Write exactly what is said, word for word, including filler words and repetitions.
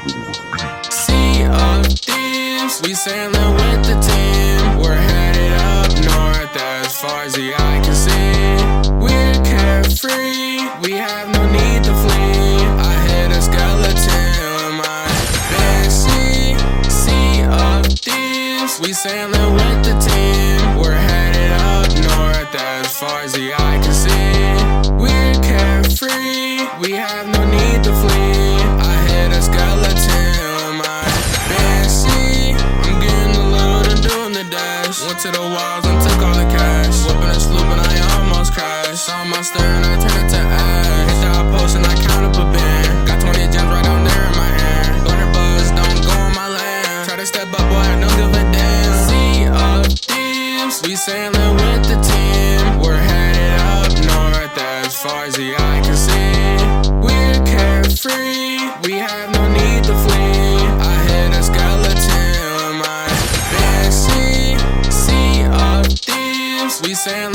Sea of thieves, we sailing with the team. We're headed up north as far as the eye can see. We're carefree, we have no need to flee. I hit a skeleton with my big sea. Sea of thieves, we sailing with the team. We're headed up north as far as the eye can see. We're carefree, we have no need to flee. I hit a skeleton with my big sea. I'm getting the load and doing the dash. Went to the walls and took all the cash. Whipping and slooping, I almost crashed. Saw my stir and I turned it to ash. Hit the outpost and I count up a band. Got twenty gems right down there in my hand. Burner buzz, don't go on my land. Try to step up, boy, I don't give a damn. Sea of thieves, we sailing with the team. We're headed up north as far as the eye can see. We're carefree, we have no need to flee. I hit a skeleton with my big sea. Sea of thieves, we sailing